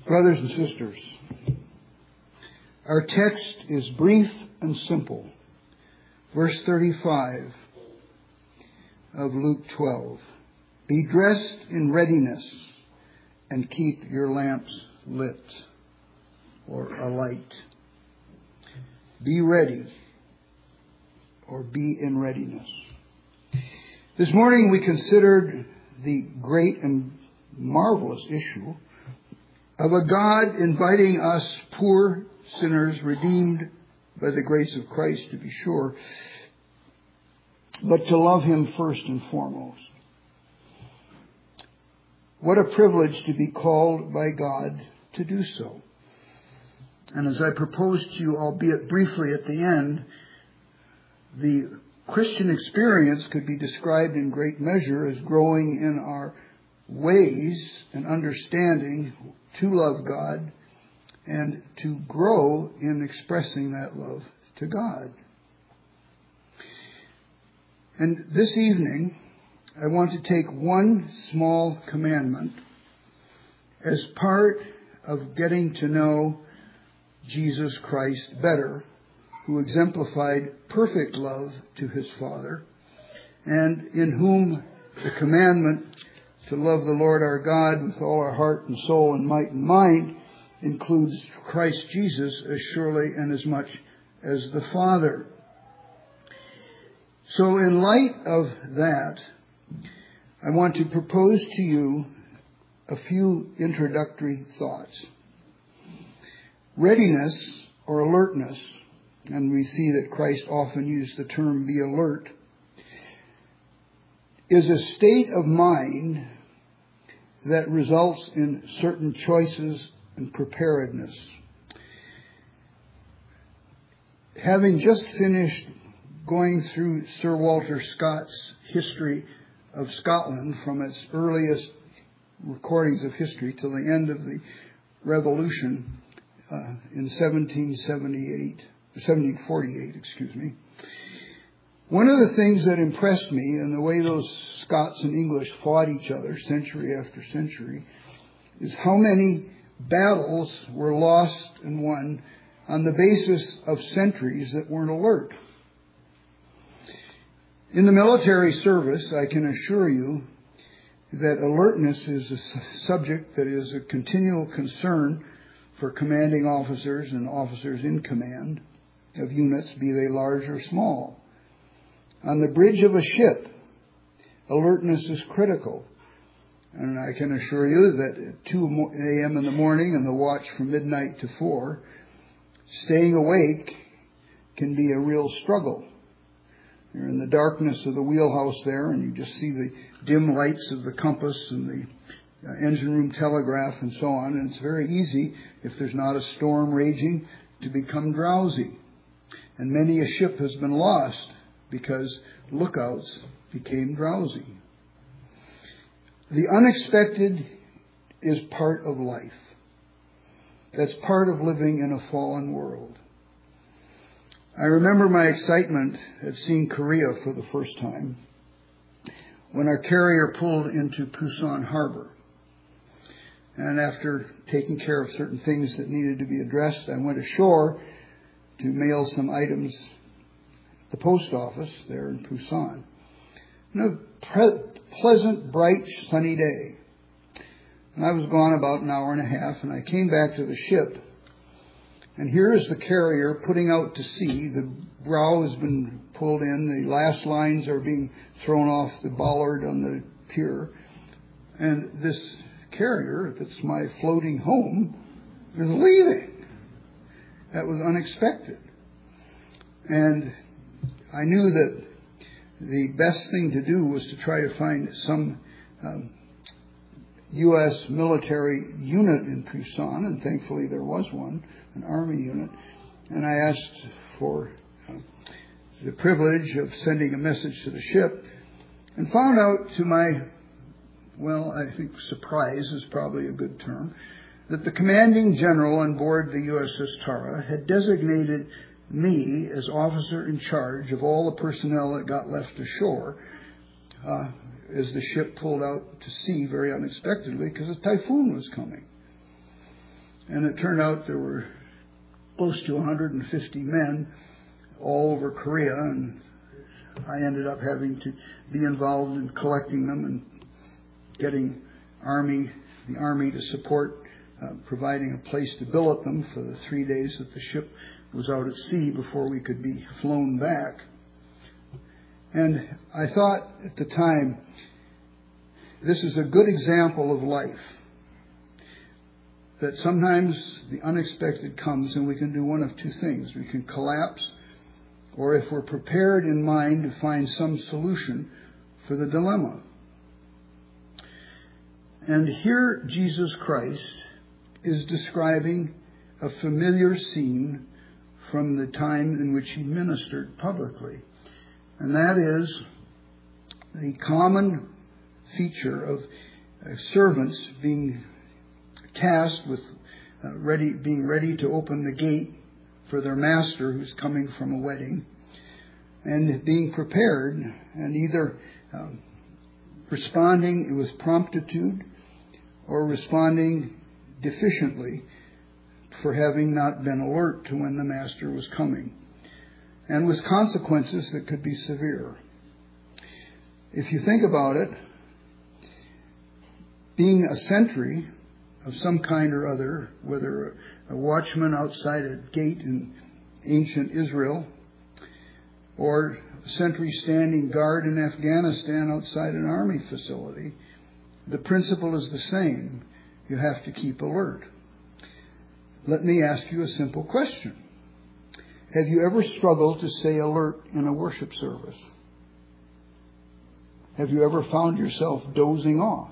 Brothers and sisters, our text is brief and simple. Verse 35 of Luke 12. Be dressed in readiness and keep your lamps lit or alight. Be ready or be in readiness. This morning we considered the great and marvelous issue of a God inviting us poor sinners, redeemed by the grace of Christ to be sure, but to love Him first and foremost. What a privilege to be called by God to do so. And as I proposed to you, albeit briefly at the end, the Christian experience could be described in great measure as growing in our ways and understanding to love God and to grow in expressing that love to God. And this evening, I want to take one small commandment as part of getting to know Jesus Christ better, who exemplified perfect love to His Father, and in whom the commandment to love the Lord our God with all our heart and soul and might and mind includes Christ Jesus as surely and as much as the Father. So in light of that, I want to propose to you a few introductory thoughts. Readiness or alertness, and we see that Christ often used the term be alert, is a state of mind that results in certain choices and preparedness. Having just finished going through Sir Walter Scott's history of Scotland from its earliest recordings of history till the end of the Revolution in 1748, one of the things that impressed me in the way those Scots and English fought each other century after century is how many battles were lost and won on the basis of sentries that weren't alert. In the military service, I can assure you that alertness is a subject that is a continual concern for commanding officers and officers in command of units, be they large or small. On the bridge of a ship, alertness is critical. And I can assure you that at 2 a.m. in the morning and the watch from midnight to 4, staying awake can be a real struggle. You're in the darkness of the wheelhouse there, and you just see the dim lights of the compass and the engine room telegraph and so on. And it's very easy, if there's not a storm raging, to become drowsy. And many a ship has been lost because lookouts became drowsy. The unexpected is part of life. That's part of living in a fallen world. I remember my excitement at seeing Korea for the first time when our carrier pulled into Pusan Harbor. And after taking care of certain things that needed to be addressed, I went ashore to mail some items at the post office there in Pusan. And a pleasant, bright, sunny day. And I was gone about an hour and a half, and I came back to the ship. And here is the carrier putting out to sea. The bow has been pulled in. The last lines are being thrown off the bollard on the pier. And this carrier, that's my floating home, is leaving. That was unexpected. And I knew that the best thing to do was to try to find some U.S. military unit in Pusan, and thankfully there was one, an Army unit. And I asked for the privilege of sending a message to the ship, and found out to my, I think surprise is probably a good term, that the commanding general on board the USS Tara had designated me as officer in charge of all the personnel that got left ashore as the ship pulled out to sea very unexpectedly because a typhoon was coming. And it turned out there were close to 150 men all over Korea, and I ended up having to be involved in collecting them and getting the Army to support providing a place to billet them for the 3 days that the ship was out at sea before we could be flown back. And I thought at the time, this is a good example of life. That sometimes the unexpected comes and we can do one of two things. We can collapse, or if we're prepared in mind to find some solution for the dilemma. And here Jesus Christ is describing a familiar scene from the time in which he ministered publicly. And that is the common feature of servants being tasked with being ready to open the gate for their master who's coming from a wedding, and being prepared and either responding with promptitude or responding deficiently for having not been alert to when the master was coming, and with consequences that could be severe. If you think about it, being a sentry of some kind or other, whether a watchman outside a gate in ancient Israel, or a sentry standing guard in Afghanistan outside an army facility, the principle is the same. You have to keep alert. Let me ask you a simple question. Have you ever struggled to stay alert in a worship service? Have you ever found yourself dozing off?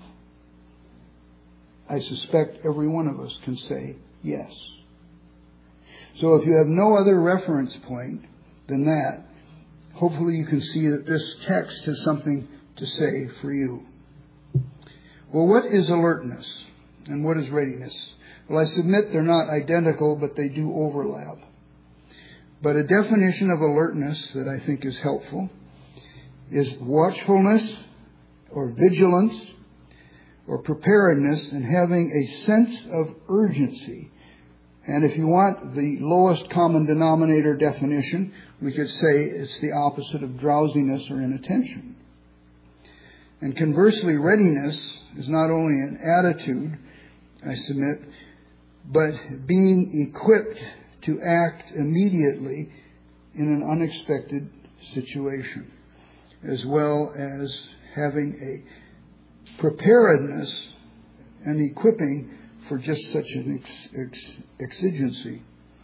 I suspect every one of us can say yes. So if you have no other reference point than that, hopefully you can see that this text has something to say for you. Well, what is alertness and what is readiness? Well, I submit they're not identical, but they do overlap. But a definition of alertness that I think is helpful is watchfulness or vigilance or preparedness and having a sense of urgency. And if you want the lowest common denominator definition, we could say it's the opposite of drowsiness or inattention. And conversely, readiness is not only an attitude, I submit, but being equipped to act immediately in an unexpected situation, as well as having a preparedness and equipping for just such an exigency.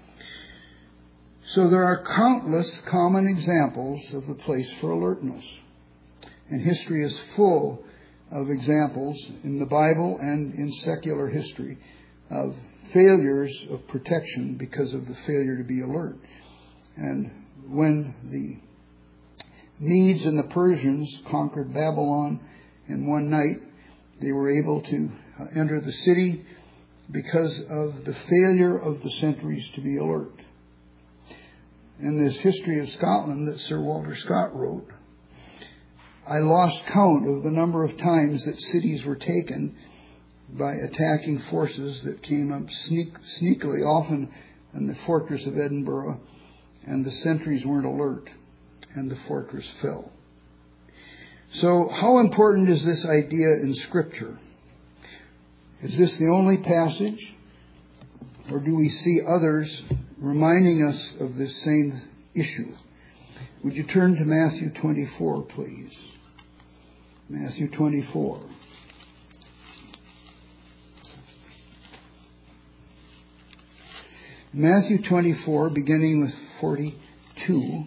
So there are countless common examples of the place for alertness. And history is full of examples in the Bible and in secular history of failures of protection because of the failure to be alert. And when the Medes and the Persians conquered Babylon in one night, they were able to enter the city because of the failure of the sentries to be alert. In this History of Scotland that Sir Walter Scott wrote, I lost count of the number of times that cities were taken by attacking forces that came up sneakily, often in the fortress of Edinburgh, and the sentries weren't alert, and the fortress fell. So how important is this idea in Scripture? Is this the only passage, or do we see others reminding us of this same issue? Would you turn to Matthew 24, please? Matthew 24. Matthew 24, beginning with 42,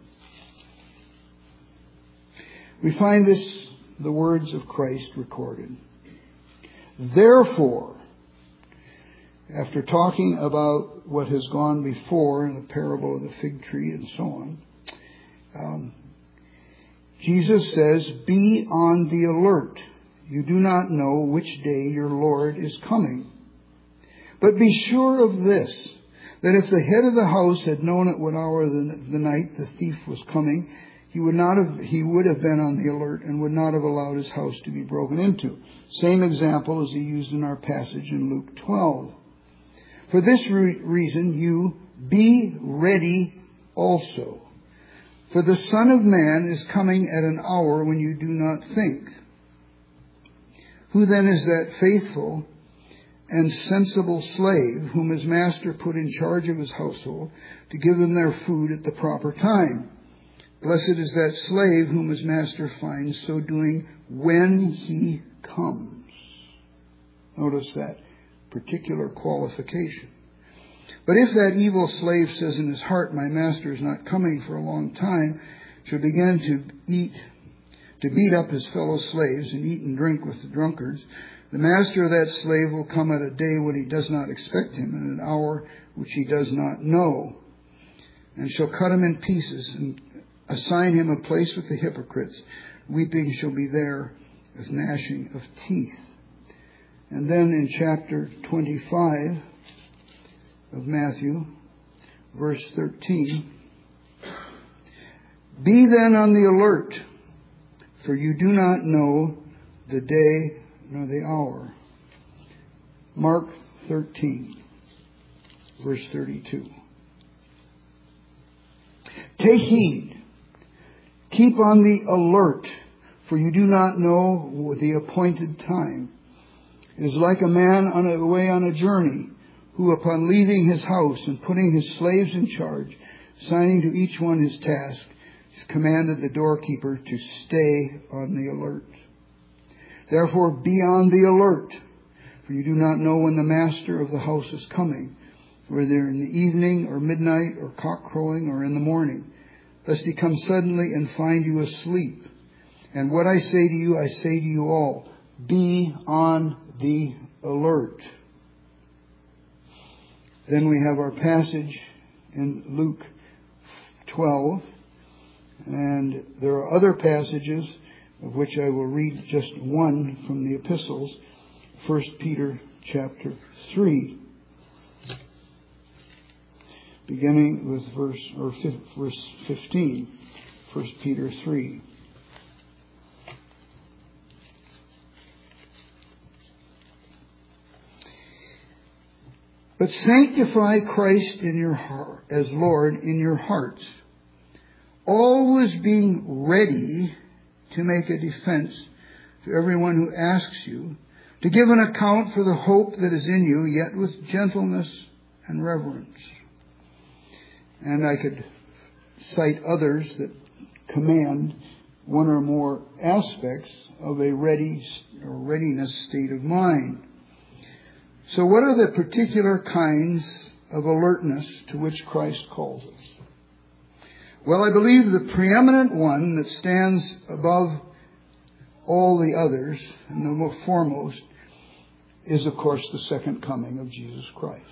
we find the words of Christ recorded. Therefore, after talking about what has gone before in the parable of the fig tree and so on, Jesus says, be on the alert. You do not know which day your Lord is coming. But be sure of this, that if the head of the house had known at what hour of the night the thief was coming, he would have been on the alert and would not have allowed his house to be broken into. Same example as he used in our passage in Luke 12. For this reason you be ready also. For the Son of Man is coming at an hour when you do not think. Who then is that faithful and sensible slave whom his master put in charge of his household to give them their food at the proper time? Blessed is that slave whom his master finds so doing when he comes. Notice that particular qualification. But if that evil slave says in his heart, my master is not coming for a long time, shall begin to beat up his fellow slaves and eat and drink with the drunkards, the master of that slave will come at a day when he does not expect him, and an hour which he does not know, and shall cut him in pieces and assign him a place with the hypocrites. Weeping shall be there with gnashing of teeth. And then in chapter 25 of Matthew, verse 13, be then on the alert, for you do not know the day nor the hour. Mark 13, verse 32. Take heed, keep on the alert, for you do not know the appointed time. It is like a man away on a journey, who upon leaving his house and putting his slaves in charge, assigning to each one his task, has commanded the doorkeeper to stay on the alert. Therefore be on the alert, for you do not know when the master of the house is coming, whether in the evening or midnight or cock crowing or in the morning, lest he come suddenly and find you asleep. And what I say to you, I say to you all, be on the alert. Then we have our passage in Luke 12, and there are other passages of which I will read just one from the epistles. 1 Peter chapter 3, beginning with verse 15. 1 Peter 3. But sanctify Christ in your heart, as Lord in your hearts, always being ready to make a defense to everyone who asks you, to give an account for the hope that is in you, yet with gentleness and reverence. And I could cite others that command one or more aspects of a readiness state of mind. So what are the particular kinds of alertness to which Christ calls us? Well, I believe the preeminent one that stands above all the others, and the foremost, is, of course, the second coming of Jesus Christ.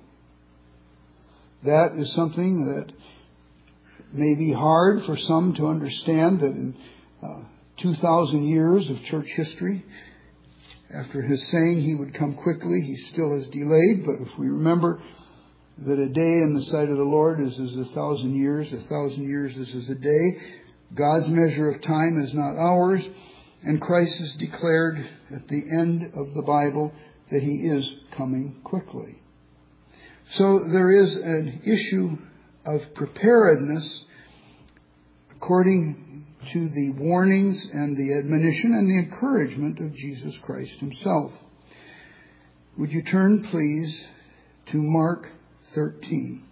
That is something that may be hard for some to understand, that in 2,000 years of church history, after his saying he would come quickly, he still is delayed. But if we remember that a day in the sight of the Lord is as 1,000 years, 1,000 years is as a day, God's measure of time is not ours, and Christ has declared at the end of the Bible that he is coming quickly. So there is an issue of preparedness according to the warnings and the admonition and the encouragement of Jesus Christ himself. Would you turn, please, to Mark 13.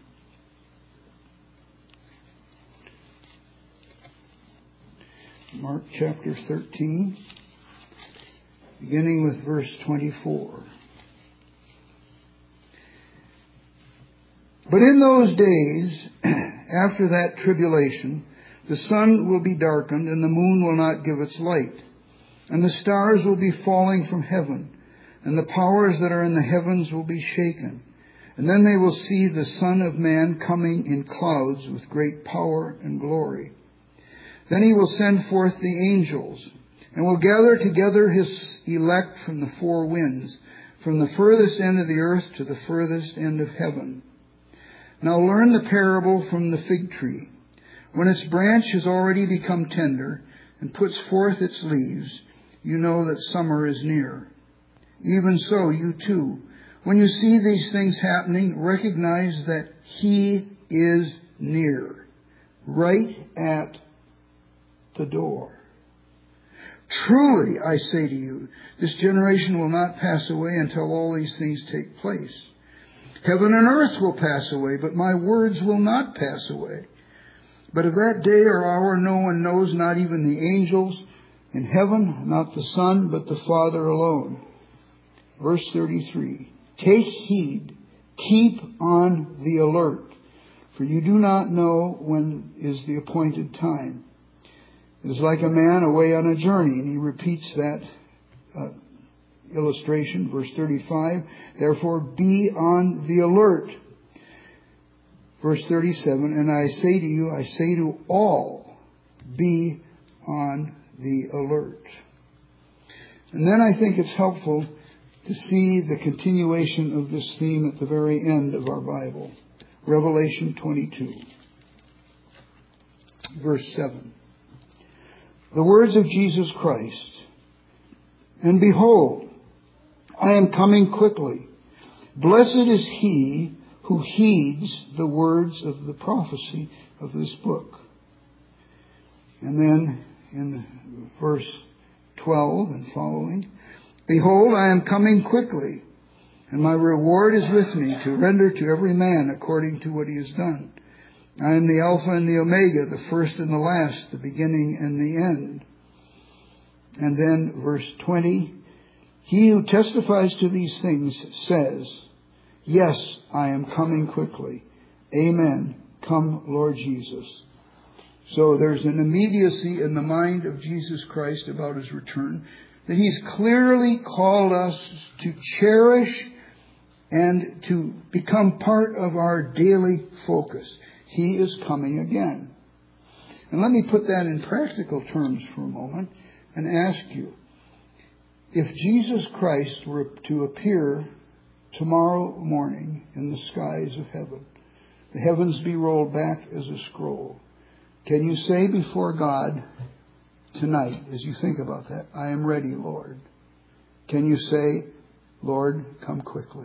Mark chapter 13, beginning with verse 24. But in those days, after that tribulation, the sun will be darkened, and the moon will not give its light, and the stars will be falling from heaven, and the powers that are in the heavens will be shaken. And then they will see the Son of Man coming in clouds with great power and glory. Then he will send forth the angels, and will gather together his elect from the four winds, from the furthest end of the earth to the furthest end of heaven. Now learn the parable from the fig tree. When its branch has already become tender and puts forth its leaves, you know that summer is near. Even so, you too, When you see these things happening, recognize that He is near, right at the door. Truly, I say to you, this generation will not pass away until all these things take place. Heaven and earth will pass away, but my words will not pass away. But of that day or hour no one knows, not even the angels in heaven, not the Son, but the Father alone. Verse 33. Take heed, keep on the alert, for you do not know when is the appointed time. It is like a man away on a journey, and he repeats that illustration, verse 35. Therefore, be on the alert. Verse 37, and I say to you, I say to all, be on the alert. And then I think it's helpful to see the continuation of this theme at the very end of our Bible. Revelation 22, verse 7. The words of Jesus Christ. And behold, I am coming quickly. Blessed is he who heeds the words of the prophecy of this book. And then in verse 12 and following, behold, I am coming quickly, and my reward is with me to render to every man according to what he has done. I am the Alpha and the Omega, the first and the last, the beginning and the end. And then verse 20, he who testifies to these things says, yes, I am coming quickly. Amen. Come, Lord Jesus. So there's an immediacy in the mind of Jesus Christ about his return that he's clearly called us to cherish and to become part of our daily focus. He is coming again. And let me put that in practical terms for a moment and ask you, if Jesus Christ were to appear tomorrow morning in the skies of heaven, the heavens be rolled back as a scroll, can you say before God tonight, as you think about that, I am ready, Lord? Can you say, Lord, come quickly?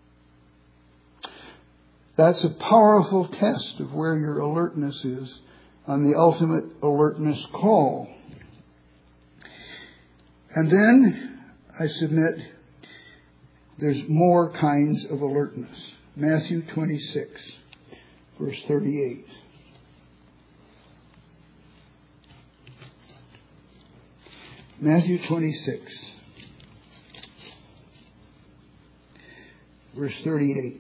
That's a powerful test of where your alertness is on the ultimate alertness call. And then, I submit, there's more kinds of alertness. Matthew 26, verse 38. Matthew 26, verse 38.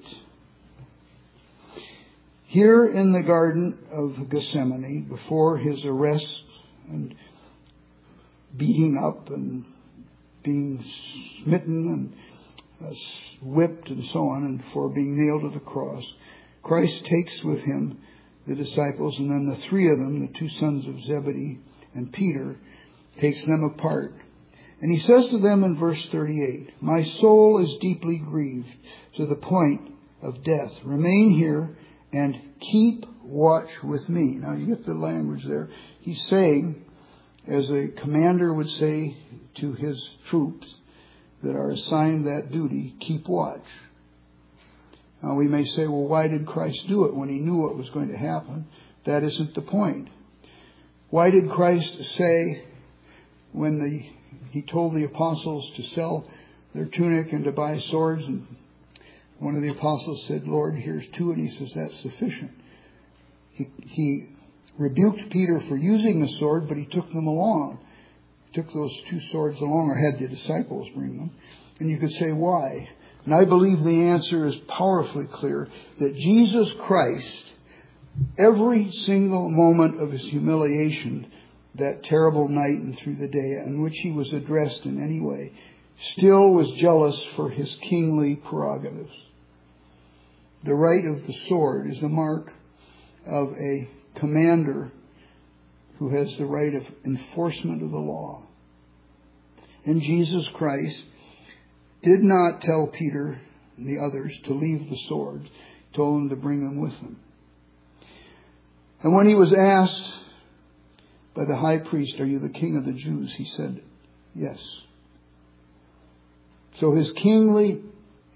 Here in the Garden of Gethsemane, before his arrest and beating up and being smitten and whipped and so on, and before being nailed to the cross, Christ takes with him the disciples, and then the three of them, the two sons of Zebedee and Peter, takes them apart. And he says to them in verse 38, my soul is deeply grieved to the point of death. Remain here and keep watch with me. Now you get the language there. He's saying, as a commander would say to his troops that are assigned that duty, keep watch. Now we may say, well, why did Christ do it when he knew what was going to happen? That isn't the point. Why did Christ say when he told the apostles to sell their tunic and to buy swords, and one of the apostles said, Lord, here's two, and he says, that's sufficient. He rebuked Peter for using the sword, but he took them along. He took those two swords along, or had the disciples bring them. And you could say, why? And I believe the answer is powerfully clear, that Jesus Christ, every single moment of his humiliation, that terrible night and through the day in which he was addressed in any way, still was jealous for his kingly prerogatives. The right of the sword is a mark of a commander who has the right of enforcement of the law. And Jesus Christ did not tell Peter and the others to leave the sword. He told them to bring them with him. And when he was asked by the high priest, are you the king of the Jews? He said, yes. So his kingly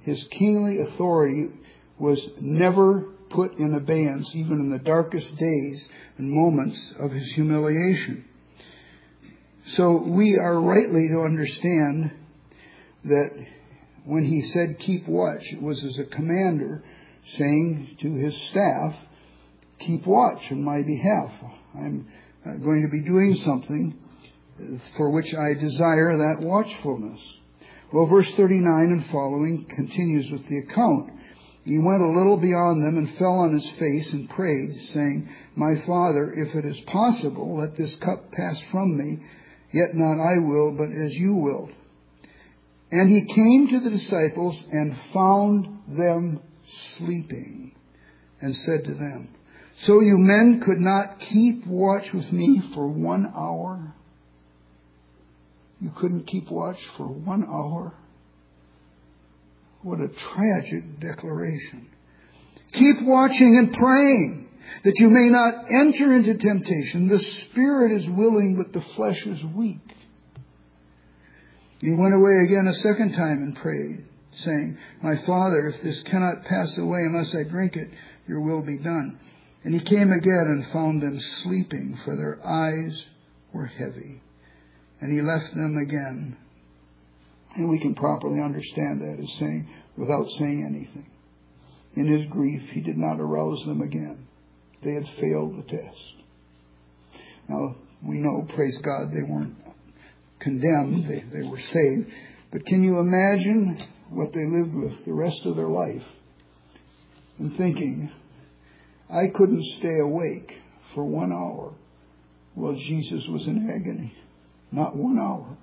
His kingly authority was never put in abeyance, even in the darkest days and moments of his humiliation. So we are rightly to understand that when he said keep watch, it was as a commander saying to his staff, keep watch on my behalf. I'm going to be doing something for which I desire that watchfulness. Well, verse 39 and following continues with the account. He went a little beyond them and fell on his face and prayed, saying, my Father, if it is possible, let this cup pass from me, yet not I will, but as you will. And he came to the disciples and found them sleeping, and said to them, so you men could not keep watch with me for 1 hour? You couldn't keep watch for 1 hour? What a tragic declaration. Keep watching and praying, that you may not enter into temptation. The spirit is willing, but the flesh is weak. He went away again a second time and prayed, saying, my Father, if this cannot pass away unless I drink it, your will be done. And he came again and found them sleeping, for their eyes were heavy. And he left them again. And we can properly understand that as saying, without saying anything. In his grief, he did not arouse them again. They had failed the test. Now, we know, praise God, they weren't condemned. They were saved. But can you imagine what they lived with the rest of their life? And thinking, I couldn't stay awake for 1 hour while Jesus was in agony. Not 1 hour.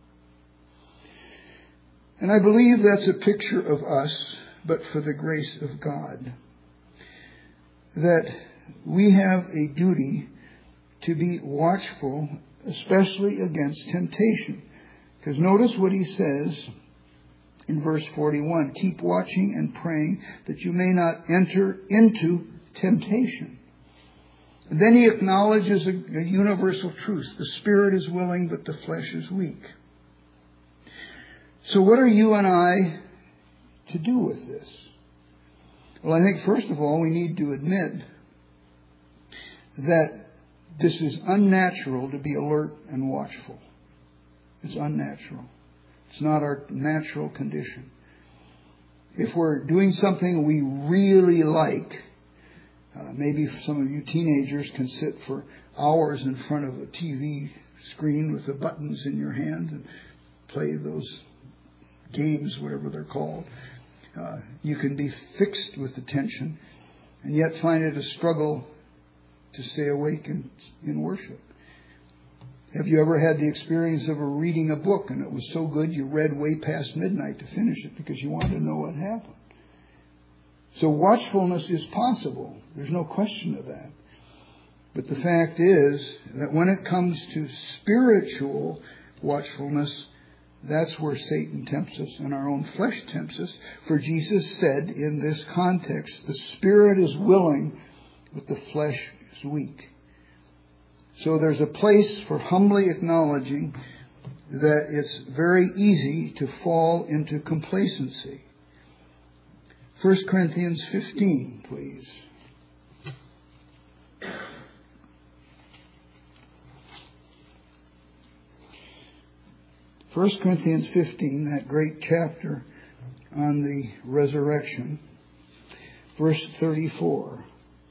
And I believe that's a picture of us, but for the grace of God. That we have a duty to be watchful, especially against temptation. Because notice what he says in verse 41. Keep watching and praying that you may not enter into temptation. And then he acknowledges a universal truth. The spirit is willing, but the flesh is weak. So what are you and I to do with this? Well, I think first of all we need to admit that this is unnatural to be alert and watchful. It's unnatural. It's not our natural condition. If we're doing something we really like, maybe some of you teenagers can sit for hours in front of a TV screen with the buttons in your hand and play those games, whatever they're called. You can be fixed with attention and yet find it a struggle to stay awake in worship. Have you ever had the experience of reading a book and it was so good you read way past midnight to finish it because you wanted to know what happened? So watchfulness is possible. There's no question of that. But the fact is that when it comes to spiritual watchfulness, that's where Satan tempts us and our own flesh tempts us. For Jesus said in this context, the spirit is willing, but the flesh is weak. So there's a place for humbly acknowledging that it's very easy to fall into complacency. 1 Corinthians 15, please. 1 Corinthians 15, that great chapter on the resurrection, verse 34.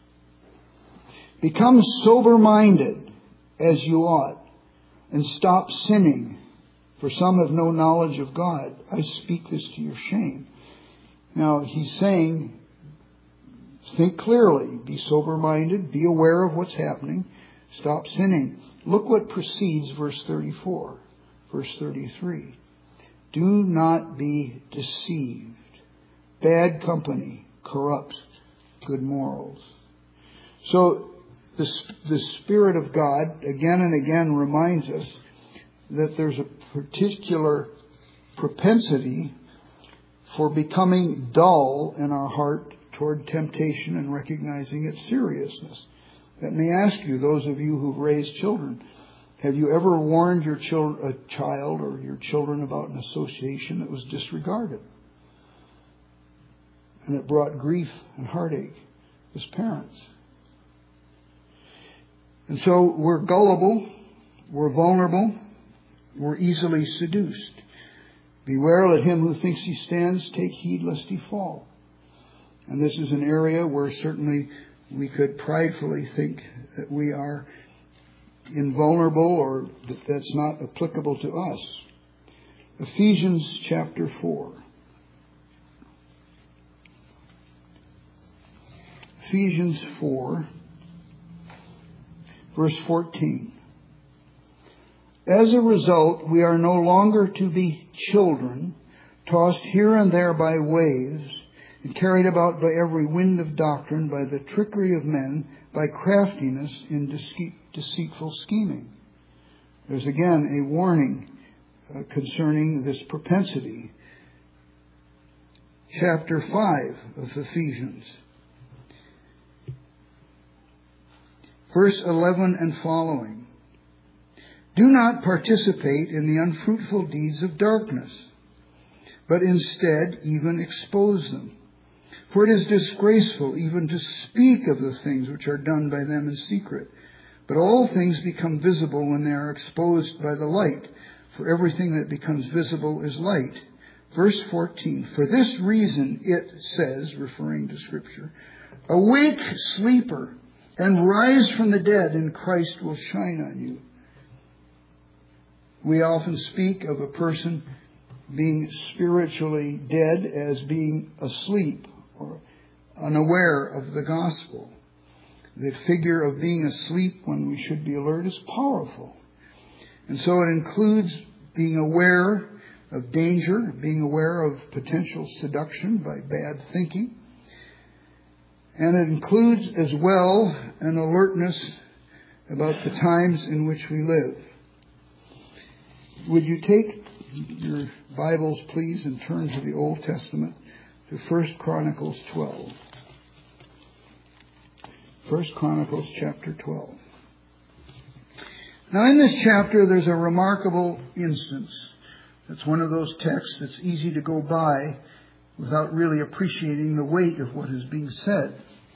Become sober-minded as you ought, and stop sinning, for some have no knowledge of God. I speak this to your shame. Now, he's saying, think clearly, be sober-minded, be aware of what's happening, stop sinning. Look what precedes verse 34, verse 33. Do not be deceived. Bad company corrupts good morals. So, the Spirit of God again and again reminds us that there's a particular propensity for becoming dull in our heart toward temptation and recognizing its seriousness. Let me ask you, those of you who've raised children, have you ever warned a child or your children about an association that was disregarded? And it brought grief and heartache as parents. And so we're gullible, we're vulnerable, we're easily seduced. Beware, let him who thinks he stands take heed lest he fall. And this is an area where certainly we could pridefully think that we are invulnerable or that that's not applicable to us. Ephesians chapter 4. Ephesians 4, verse 14. As a result, we are no longer to be children, tossed here and there by waves, and carried about by every wind of doctrine, by the trickery of men, by craftiness in deceitful scheming. There's again a warning concerning this propensity. Chapter 5 of Ephesians. Verse 11 and following. Do not participate in the unfruitful deeds of darkness, but instead even expose them. For it is disgraceful even to speak of the things which are done by them in secret. But all things become visible when they are exposed by the light. For everything that becomes visible is light. Verse 14. For this reason it says, referring to Scripture, awake, sleeper, and rise from the dead, and Christ will shine on you. We often speak of a person being spiritually dead as being asleep or unaware of the gospel. The figure of being asleep when we should be alert is powerful. And so it includes being aware of danger, being aware of potential seduction by bad thinking. And it includes as well an alertness about the times in which we live. Would you take your Bibles, please, and turn to the Old Testament, to 1 Chronicles 12. 1 Chronicles chapter 12. Now in this chapter there's a remarkable instance. It's one of those texts that's easy to go by without really appreciating the weight of what is being said.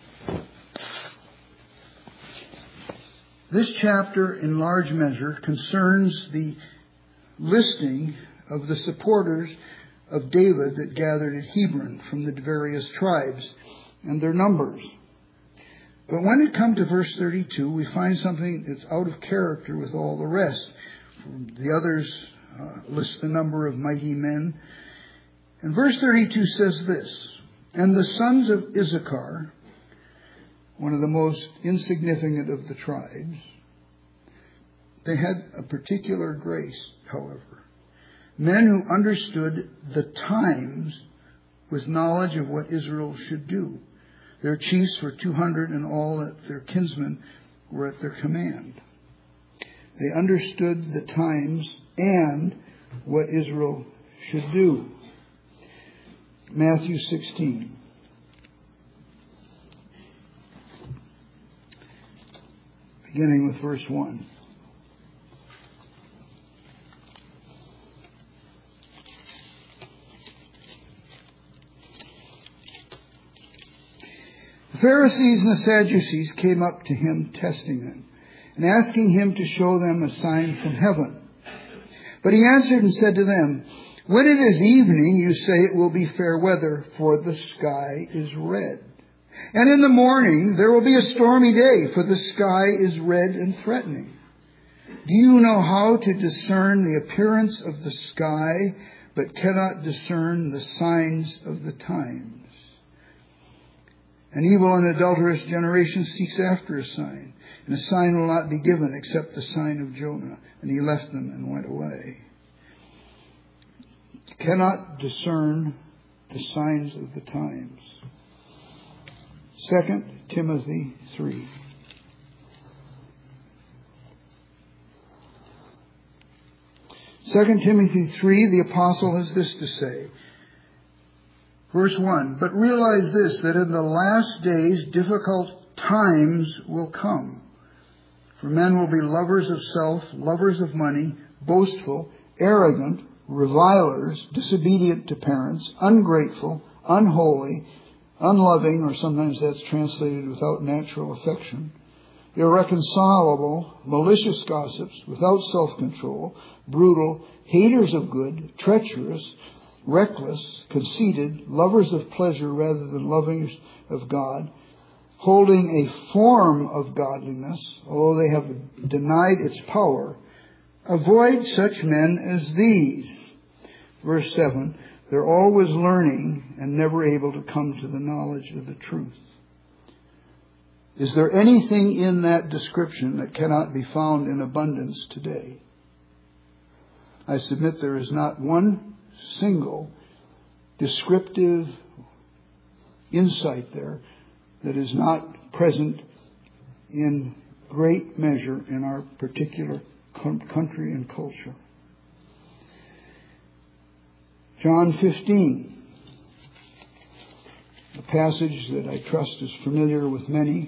This chapter, in large measure, concerns the listing of the supporters of David that gathered at Hebron from the various tribes and their numbers. But when it comes to verse 32, we find something that's out of character with all the rest. The others list the number of mighty men. And verse 32 says this, and the sons of Issachar, one of the most insignificant of the tribes, they had a particular grace, however. Men who understood the times with knowledge of what Israel should do. Their chiefs were 200, and all that their kinsmen were at their command. They understood the times and what Israel should do. Matthew 16. Beginning with verse 1. The Pharisees and the Sadducees came up to him, testing him, and asking him to show them a sign from heaven. But he answered and said to them, when it is evening, you say it will be fair weather, for the sky is red. And in the morning there will be a stormy day, for the sky is red and threatening. Do you know how to discern the appearance of the sky, but cannot discern the signs of the times? An evil and adulterous generation seeks after a sign, and a sign will not be given except the sign of Jonah. And he left them and went away. You cannot discern the signs of the times. 2 Timothy 3. Second Timothy 3, the apostle has this to say. Verse 1, but realize this, that in the last days difficult times will come. For men will be lovers of self, lovers of money, boastful, arrogant, revilers, disobedient to parents, ungrateful, unholy, unloving, or sometimes that's translated without natural affection, irreconcilable, malicious gossips, without self-control, brutal, haters of good, treacherous, reckless, conceited, lovers of pleasure rather than lovers of God, holding a form of godliness, although they have denied its power. Avoid such men as these. Verse 7, they're always learning and never able to come to the knowledge of the truth. Is there anything in that description that cannot be found in abundance today? I submit there is not one single descriptive insight there that is not present in great measure in our particular country and culture. John 15, a passage that I trust is familiar with many.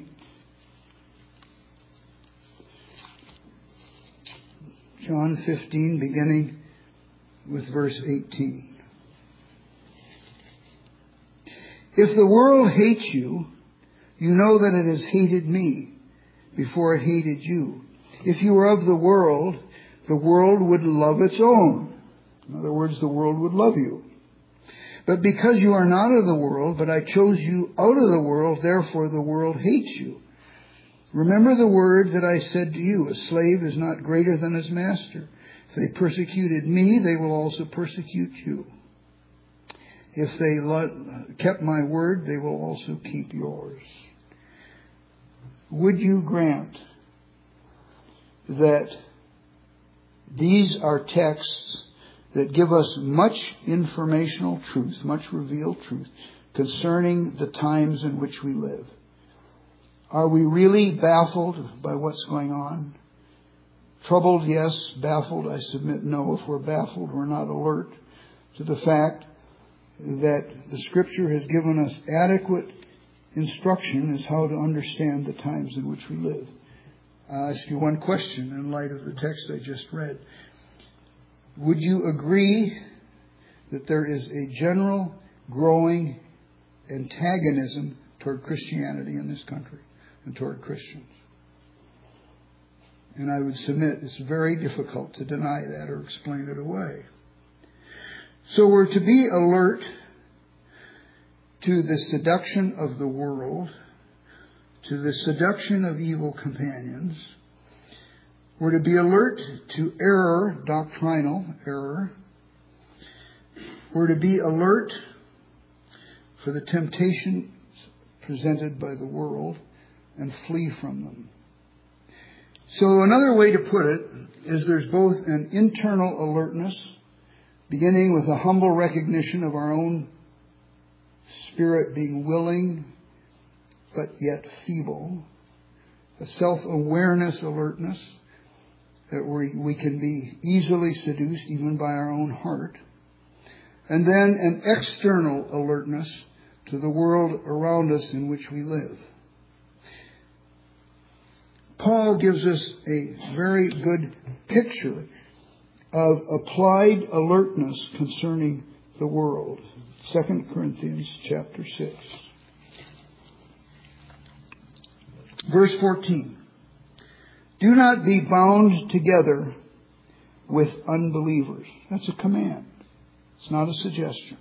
John 15, beginning with verse 18. If the world hates you, you know that it has hated me before it hated you. If you were of the world would love its own. In other words, the world would love you. But because you are not of the world, but I chose you out of the world, therefore the world hates you. Remember the word that I said to you, a slave is not greater than his master. If they persecuted me, they will also persecute you. If they kept my word, they will also keep yours. Would you grant that these are texts that give us much informational truth, much revealed truth concerning the times in which we live? Are we really baffled by what's going on? Troubled, yes. Baffled, I submit, no. If we're baffled, we're not alert to the fact that the Scripture has given us adequate instruction as how to understand the times in which we live. I'll ask you one question in light of the text I just read. Would you agree that there is a general growing antagonism toward Christianity in this country and toward Christians? And I would submit it's very difficult to deny that or explain it away. So we're to be alert to the seduction of the world, to the seduction of evil companions. We're to be alert to error, doctrinal error. We're to be alert for the temptations presented by the world and flee from them. So another way to put it is there's both an internal alertness, beginning with a humble recognition of our own spirit being willing but yet feeble, a self-awareness alertness, that we can be easily seduced even by our own heart. And then an external alertness to the world around us in which we live. Paul gives us a very good picture of applied alertness concerning the world. 2 Corinthians chapter 6. Verse 14. Do not be bound together with unbelievers. That's a command. It's not a suggestion.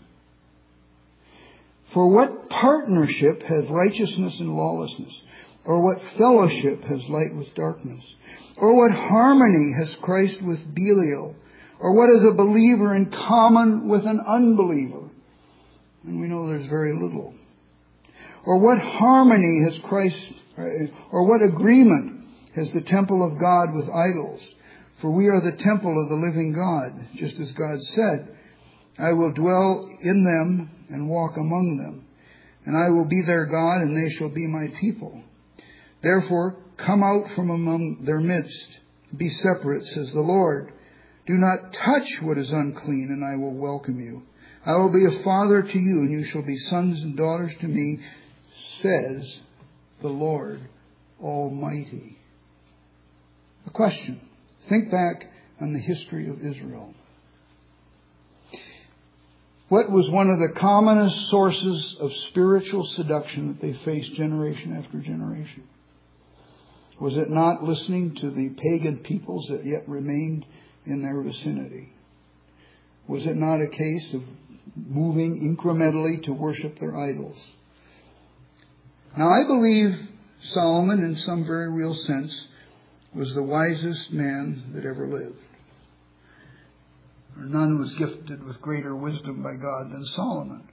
For what partnership has righteousness and lawlessness? Or what fellowship has light with darkness? Or what harmony has Christ with Belial? Or what is a believer in common with an unbeliever? And we know there's very little. Or what harmony has Christ, or what agreement has the temple of God with idols? For we are the temple of the living God, just as God said, I will dwell in them and walk among them, and I will be their God, and they shall be my people. Therefore, come out from among their midst. Be separate, says the Lord. Do not touch what is unclean, and I will welcome you. I will be a father to you, and you shall be sons and daughters to me, says the Lord Almighty. A question. Think back on the history of Israel. What was one of the commonest sources of spiritual seduction that they faced generation after generation? Was it not listening to the pagan peoples that yet remained in their vicinity? Was it not a case of moving incrementally to worship their idols? Now, I believe Solomon, in some very real sense, was the wisest man that ever lived. None was gifted with greater wisdom by God than Solomon.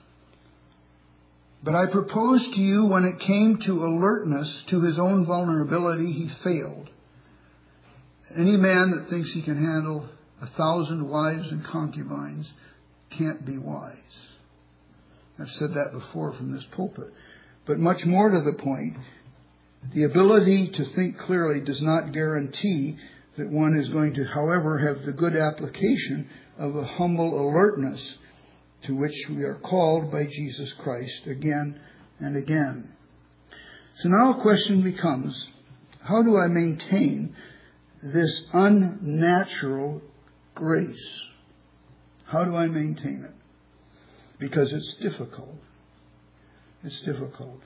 But I propose to you, when it came to alertness to his own vulnerability, he failed. Any man that thinks he can handle 1,000 wives and concubines can't be wise. I've said that before from this pulpit. But much more to the point, the ability to think clearly does not guarantee that one is going to, however, have the good application of a humble alertness to which we are called by Jesus Christ again and again. So now a question becomes, how do I maintain this unnatural grace? How do I maintain it? Because it's difficult. It's difficult.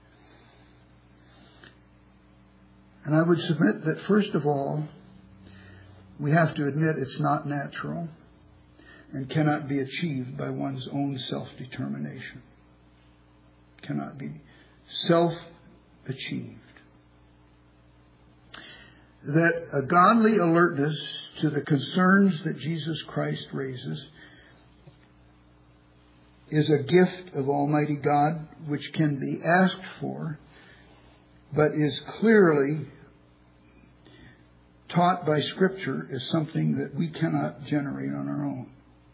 And I would submit that, first of all, we have to admit it's not natural and cannot be achieved by one's own self-determination. Cannot be self-achieved. That a godly alertness to the concerns that Jesus Christ raises is a gift of Almighty God which can be asked for, but is clearly taught by Scripture as something that we cannot generate on our own.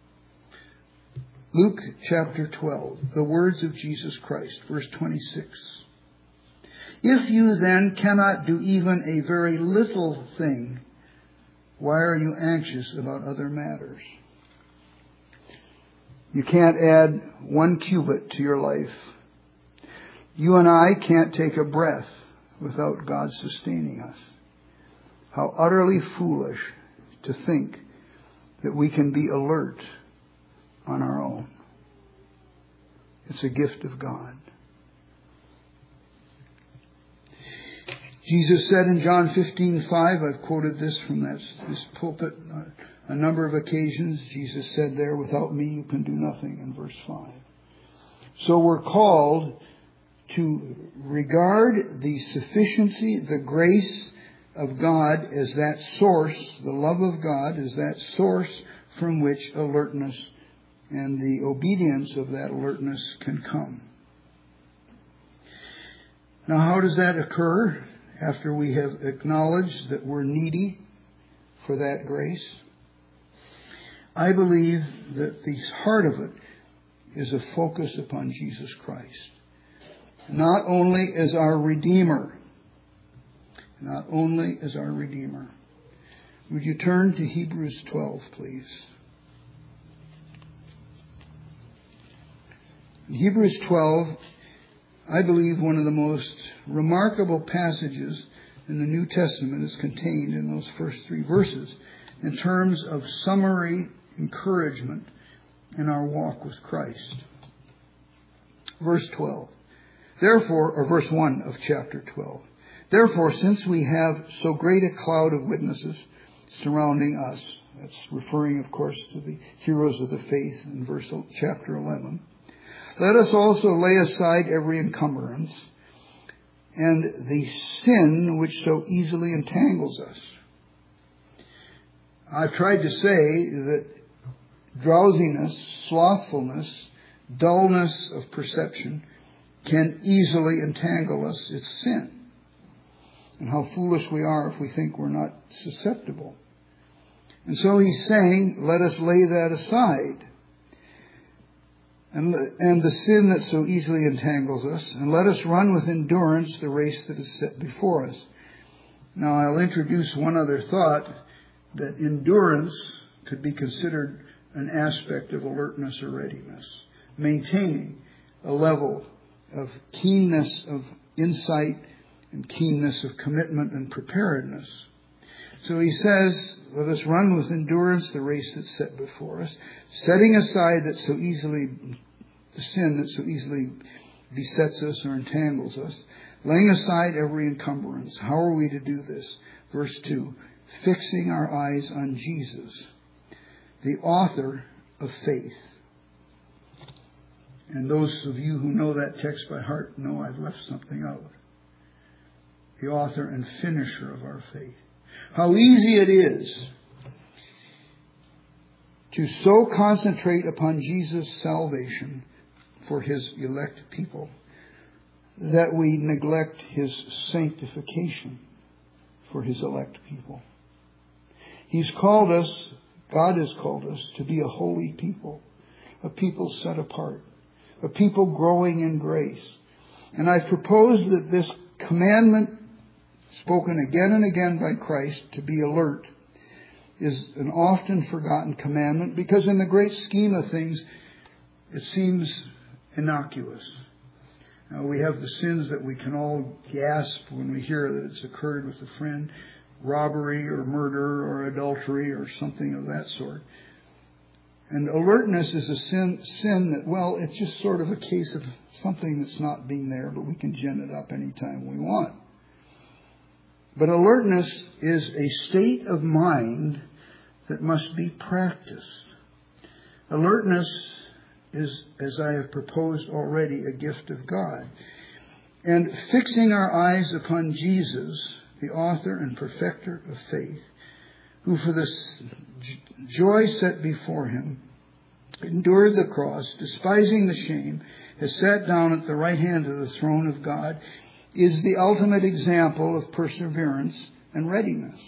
Luke chapter 12, the words of Jesus Christ, verse 26. If you then cannot do even a very little thing, why are you anxious about other matters? You can't add 1 cubit to your life. You and I can't take a breath without God sustaining us. How utterly foolish to think that we can be alert on our own. It's a gift of God. Jesus said in John 15:5, I've quoted this from this pulpit a number of occasions. Jesus said there, without me you can do nothing, in verse 5. So we're called to regard the sufficiency, the grace of God as that source, the love of God as that source from which alertness and the obedience of that alertness can come. Now, how does that occur after we have acknowledged that we're needy for that grace? I believe that the heart of it is a focus upon Jesus Christ. Not only as our Redeemer. Not only as our Redeemer. Would you turn to Hebrews 12, please? In Hebrews 12, I believe one of the most remarkable passages in the New Testament is contained in those first 3 verses in terms of summary encouragement in our walk with Christ. Verse 12. Therefore, or verse 1 of chapter 12. Therefore, since we have so great a cloud of witnesses surrounding us, that's referring, of course, to the heroes of the faith in chapter 11, let us also lay aside every encumbrance and the sin which so easily entangles us. I've tried to say that drowsiness, slothfulness, dullness of perception can easily entangle us. It's sin. And how foolish we are if we think we're not susceptible. And so he's saying, let us lay that aside. And the sin that so easily entangles us, and let us run with endurance the race that is set before us. Now I'll introduce one other thought, that endurance could be considered an aspect of alertness or readiness. Maintaining a level of keenness of insight and keenness of commitment and preparedness. So he says, let us run with endurance the race that's set before us, setting aside the sin that so easily besets us or entangles us, laying aside every encumbrance. How are we to do this? Verse 2, fixing our eyes on Jesus, the author of faith. And those of you who know that text by heart know I've left something out. The author and finisher of our faith. How easy it is to so concentrate upon Jesus' salvation for his elect people that we neglect his sanctification for his elect people. He's called us, God has called us to be a holy people, a people set apart, a people growing in grace. And I propose that this commandment spoken again and again by Christ to be alert is an often forgotten commandment because in the great scheme of things it seems innocuous. Now, we have the sins that we can all gasp when we hear that it's occurred with a friend, robbery or murder or adultery or something of that sort. And alertness is a sin that, well, it's just sort of a case of something that's not being there, but we can gin it up anytime we want. But alertness is a state of mind that must be practiced. Alertness is, as I have proposed already, a gift of God. And fixing our eyes upon Jesus, the author and perfecter of faith, who for the joy set before him endured the cross, despising the shame, has sat down at the right hand of the throne of God, is the ultimate example of perseverance and readiness.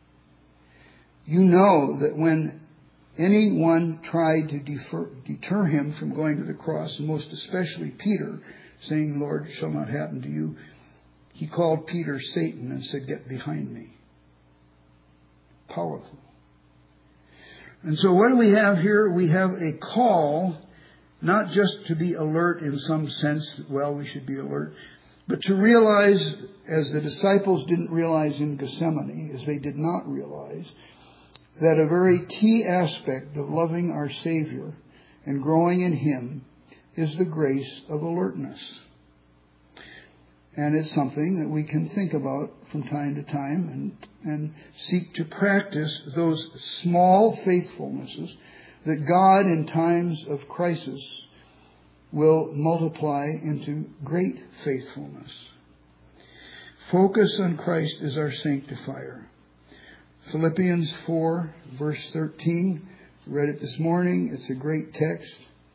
You know that when anyone tried to deter him from going to the cross, and most especially Peter, saying, Lord, it shall not happen to you, he called Peter Satan and said, get behind me. Powerful. And so what do we have here? We have a call, not just to be alert in some sense, well, we should be alert, but to realize, as the disciples didn't realize in Gethsemane, as they did not realize, that a very key aspect of loving our Savior and growing in him is the grace of alertness. And it's something that we can think about from time to time and seek to practice those small faithfulnesses that God in times of crisis will multiply into great faithfulness. Focus on Christ as our sanctifier. Philippians 4, verse 13. Read it this morning. It's a great text.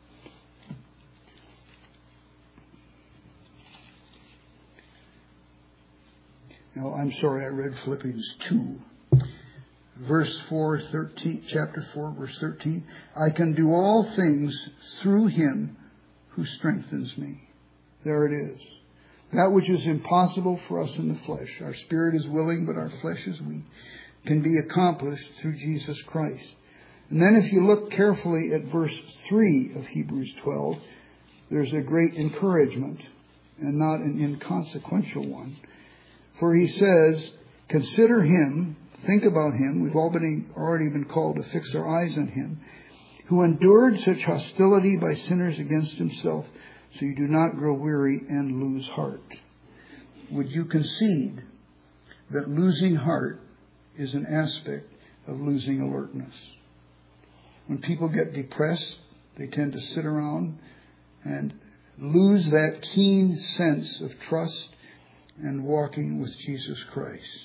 No, I'm sorry, I read Philippians 2. Verse 4, 13, chapter 4, verse 13. I can do all things through him who strengthens me. There it is. That which is impossible for us in the flesh. Our spirit is willing, but our flesh is weak. Can be accomplished through Jesus Christ. And then if you look carefully at verse 3 of Hebrews 12, there's a great encouragement and not an inconsequential one. For he says, consider him, think about him. We've already been called to fix our eyes on him, who endured such hostility by sinners against himself, so you do not grow weary and lose heart. Would you concede that losing heart is an aspect of losing alertness? When people get depressed, they tend to sit around and lose that keen sense of trust and walking with Jesus Christ.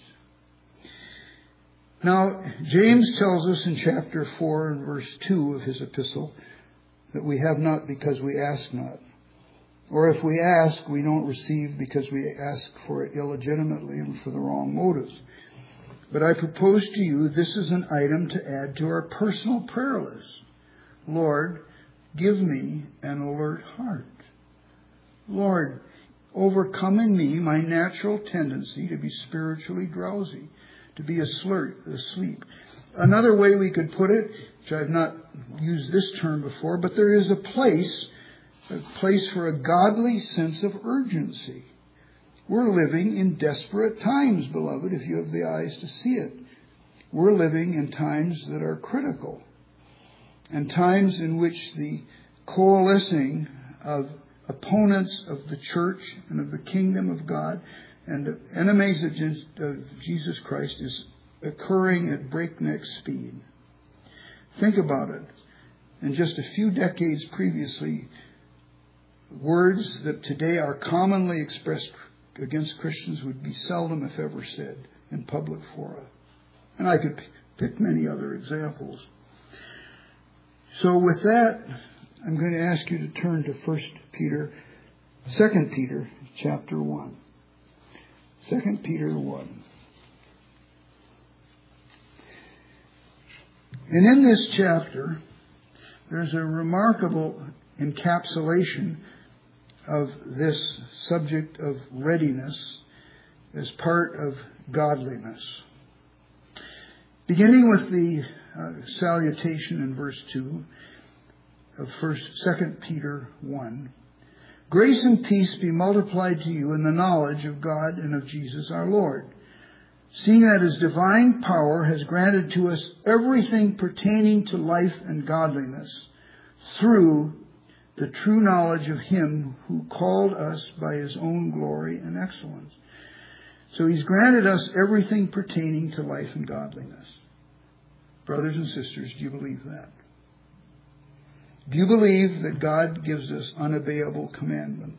Now, James tells us in chapter 4 and verse 2 of his epistle that we have not because we ask not. Or if we ask, we don't receive because we ask for it illegitimately and for the wrong motives. But I propose to you this is an item to add to our personal prayer list. Lord, give me an alert heart. Lord, overcome in me my natural tendency to be spiritually drowsy, to be asleep. Another way we could put it, which I've not used this term before, but there is a place for a godly sense of urgency. We're living in desperate times, beloved, if you have the eyes to see it. we're living in times that are critical, and times in which the coalescing of opponents of the church and of the kingdom of God and of enemies of Jesus Christ is occurring at breakneck speed. Think about it. In just a few decades previously, words that today are commonly expressed against Christians would be seldom, if ever, said in public fora. And I could pick many other examples. So with that, I'm going to ask you to turn to 2 Peter chapter 1. 2 Peter 1. And in this chapter, there's a remarkable encapsulation of this subject of readiness as part of godliness. Beginning with the salutation in verse 2 of 2 Peter 1. Grace and peace be multiplied to you in the knowledge of God and of Jesus our Lord, seeing that His divine power has granted to us everything pertaining to life and godliness through the true knowledge of Him who called us by His own glory and excellence. So He's granted us everything pertaining to life and godliness. Brothers and sisters, do you believe that? Do you believe that God gives us unobeyable commandments?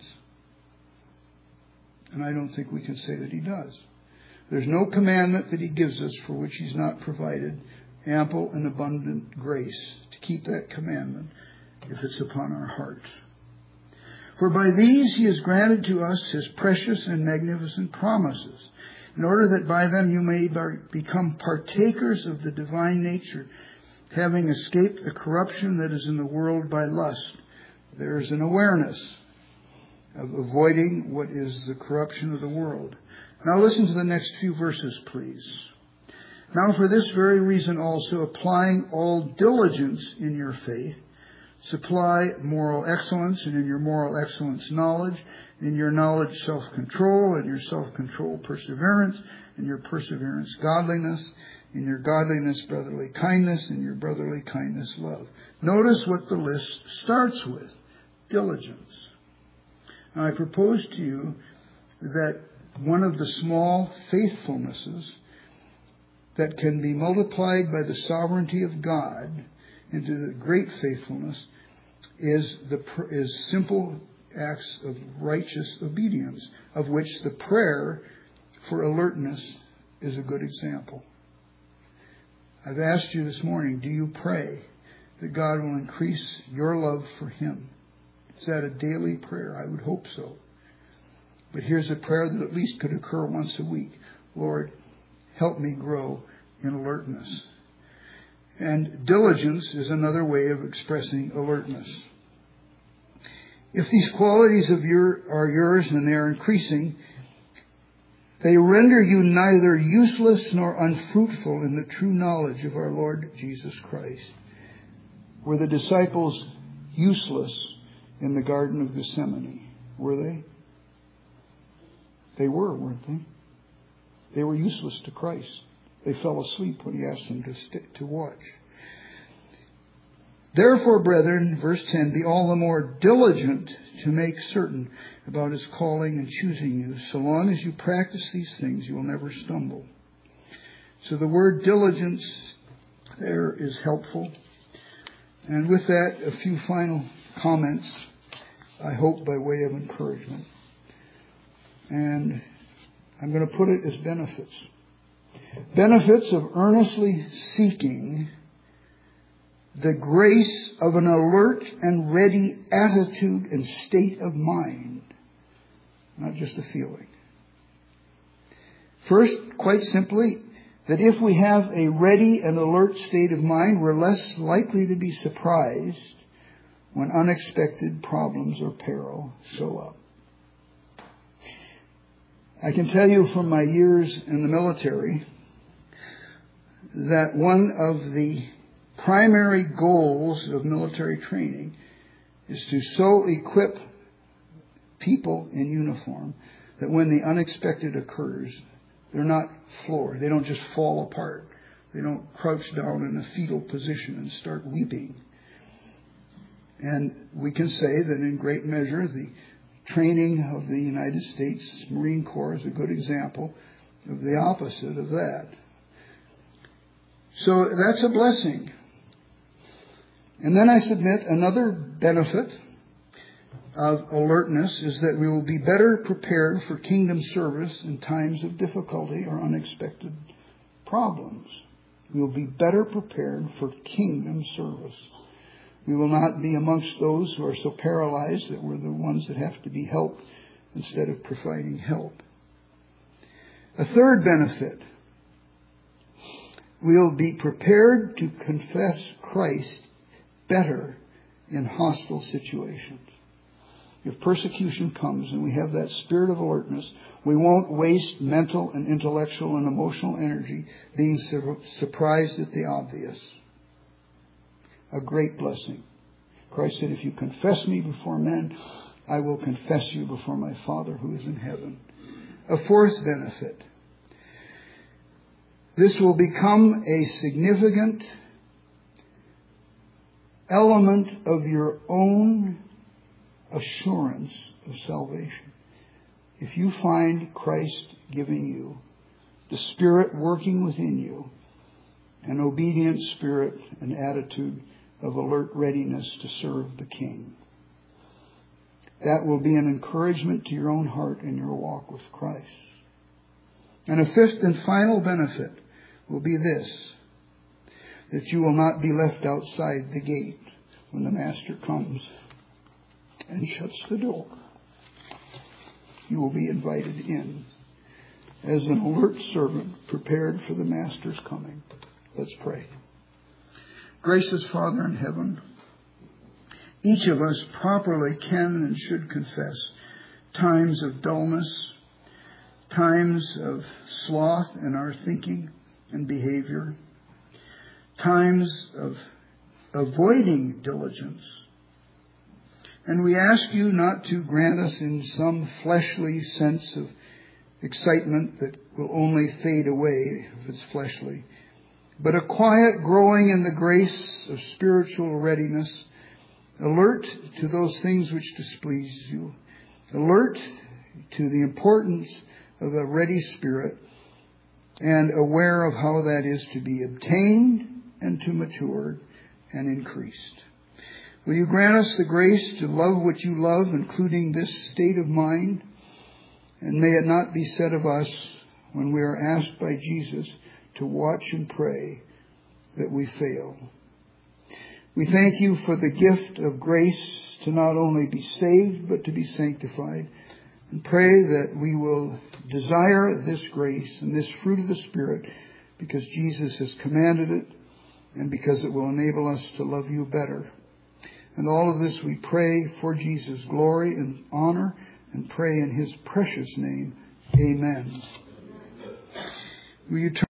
And I don't think we can say that He does. There's no commandment that He gives us for which He's not provided ample and abundant grace to keep that commandment if it's upon our hearts. For by these He has granted to us His precious and magnificent promises, in order that by them you may become partakers of the divine nature, having escaped the corruption that is in the world by lust. There is an awareness of avoiding what is the corruption of the world. Now listen to the next few verses, please. Now for this very reason also, applying all diligence in your faith, supply moral excellence, and in your moral excellence knowledge, in your knowledge self-control, and your self-control perseverance, and your perseverance godliness, in your godliness brotherly kindness, in your brotherly kindness love. Notice what the list starts with: diligence. Now I propose to you that one of the small faithfulnesses that can be multiplied by the sovereignty of God into the great faithfulness is simple acts of righteous obedience, of which the prayer for alertness is a good example. I've asked you this morning, do you pray that God will increase your love for Him? Is that a daily prayer? I would hope so. But here's a prayer that at least could occur once a week. Lord, help me grow in alertness. And diligence is another way of expressing alertness. If these qualities are yours and they are increasing, they render you neither useless nor unfruitful in the true knowledge of our Lord Jesus Christ. Were the disciples useless in the Garden of Gethsemane? Were they? They were, weren't they? They were useless to Christ. They fell asleep when He asked them to watch. Therefore, brethren, verse 10, be all the more diligent to make certain about His calling and choosing you. So long as you practice these things, you will never stumble. So the word diligence there is helpful. And with that, a few final comments, I hope by way of encouragement. And I'm going to put it as benefits. Benefits of earnestly seeking the grace of an alert and ready attitude and state of mind, not just a feeling. First, quite simply, that if we have a ready and alert state of mind, we're less likely to be surprised when unexpected problems or peril show up. I can tell you from my years in the military that one of the primary goals of military training is to so equip people in uniform that when the unexpected occurs, they're not floored. They don't just fall apart. They don't crouch down in a fetal position and start weeping. And we can say that in great measure the training of the United States Marine Corps is a good example of the opposite of that. So that's a blessing. And then I submit another benefit of alertness is that we will be better prepared for kingdom service in times of difficulty or unexpected problems. We will be better prepared for kingdom service. We will not be amongst those who are so paralyzed that we're the ones that have to be helped instead of providing help. A third benefit, we'll be prepared to confess Christ better in hostile situations. If persecution comes and we have that spirit of alertness, we won't waste mental and intellectual and emotional energy being surprised at the obvious. A great blessing. Christ said, if you confess me before men, I will confess you before my Father who is in heaven. A fourth benefit. This will become a significant element of your own assurance of salvation. If you find Christ giving you, the Spirit working within you, an obedient spirit, an attitude of alert readiness to serve the King, that will be an encouragement to your own heart in your walk with Christ. And a fifth and final benefit will be this, that you will not be left outside the gate when the Master comes and shuts the door. You will be invited in as an alert servant prepared for the Master's coming. Let's pray. Gracious Father in heaven, each of us properly can and should confess times of dullness, times of sloth in our thinking and behavior, times of avoiding diligence. And we ask you not to grant us in some fleshly sense of excitement that will only fade away if it's fleshly, but a quiet growing in the grace of spiritual readiness, alert to those things which displease you, alert to the importance of a ready spirit, and aware of how that is to be obtained and to mature and increased. Will you grant us the grace to love what you love, including this state of mind? And may it not be said of us when we are asked by Jesus to watch and pray that we fail. We thank you for the gift of grace to not only be saved, but to be sanctified. And pray that we will desire this grace and this fruit of the Spirit because Jesus has commanded it and because it will enable us to love you better. And all of this we pray for Jesus' glory and honor and pray in his precious name. Amen. Will you turn